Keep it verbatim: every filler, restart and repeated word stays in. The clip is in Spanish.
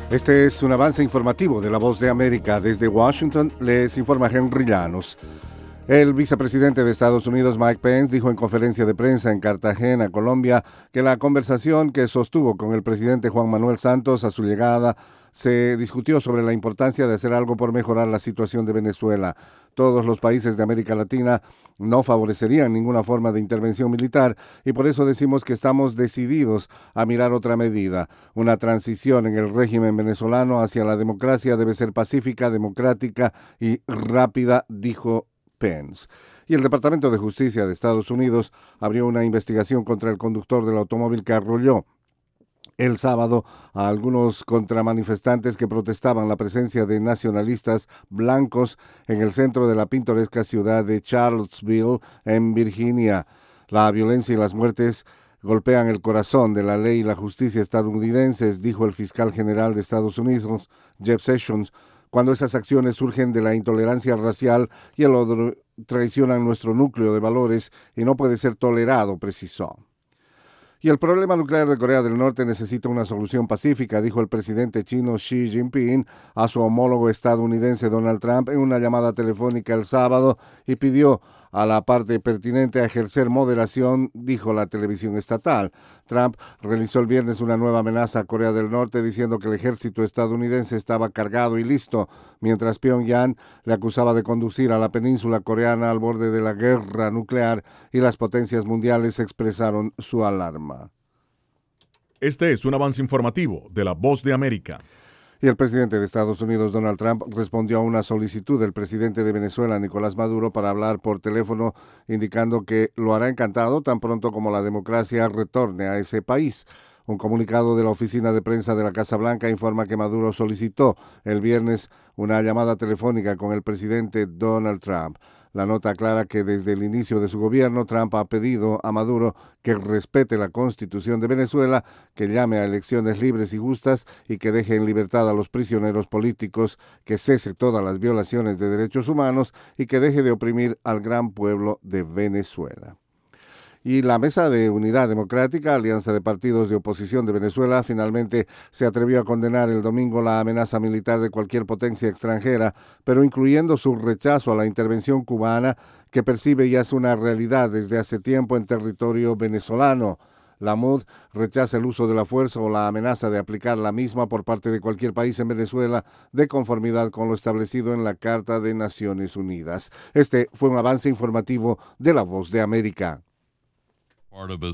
Este es un avance informativo de La Voz de América. Desde Washington les informa Henry Llanos. El vicepresidente de Estados Unidos, Mike Pence, dijo en conferencia de prensa en Cartagena, Colombia, que la conversación que sostuvo con el presidente Juan Manuel Santos a su llegada se discutió sobre la importancia de hacer algo por mejorar la situación de Venezuela. Todos los países de América Latina no favorecerían ninguna forma de intervención militar y por eso decimos que estamos decididos a mirar otra medida. Una transición en el régimen venezolano hacia la democracia debe ser pacífica, democrática y rápida, dijo Pence. Y el Departamento de Justicia de Estados Unidos abrió una investigación contra el conductor del automóvil que arrolló el sábado a algunos contramanifestantes que protestaban la presencia de nacionalistas blancos en el centro de la pintoresca ciudad de Charlottesville, en Virginia. La violencia y las muertes golpean el corazón de la ley y la justicia estadounidenses, dijo el fiscal general de Estados Unidos, Jeff Sessions, cuando esas acciones surgen de la intolerancia racial y el odio traicionan nuestro núcleo de valores y no puede ser tolerado, precisó. Y el problema nuclear de Corea del Norte necesita una solución pacífica, dijo el presidente chino Xi Jinping a su homólogo estadounidense Donald Trump en una llamada telefónica el sábado y pidió a la parte pertinente a ejercer moderación, dijo la televisión estatal. Trump realizó el viernes una nueva amenaza a Corea del Norte diciendo que el ejército estadounidense estaba cargado y listo, mientras Pyongyang le acusaba de conducir a la península coreana al borde de la guerra nuclear y las potencias mundiales expresaron su alarma. Este es un avance informativo de La Voz de América. Y el presidente de Estados Unidos, Donald Trump, respondió a una solicitud del presidente de Venezuela, Nicolás Maduro, para hablar por teléfono, indicando que lo hará encantado tan pronto como la democracia retorne a ese país. Un comunicado de la oficina de prensa de la Casa Blanca informa que Maduro solicitó el viernes una llamada telefónica con el presidente Donald Trump. La nota aclara que desde el inicio de su gobierno, Trump ha pedido a Maduro que respete la Constitución de Venezuela, que llame a elecciones libres y justas y que deje en libertad a los prisioneros políticos, que cese todas las violaciones de derechos humanos y que deje de oprimir al gran pueblo de Venezuela. Y la Mesa de Unidad Democrática, Alianza de Partidos de Oposición de Venezuela, finalmente se atrevió a condenar el domingo la amenaza militar de cualquier potencia extranjera, pero incluyendo su rechazo a la intervención cubana que percibe ya es una realidad desde hace tiempo en territorio venezolano. La M U D rechaza el uso de la fuerza o la amenaza de aplicar la misma por parte de cualquier país en Venezuela de conformidad con lo establecido en la Carta de Naciones Unidas. Este fue un avance informativo de La Voz de América. Part of a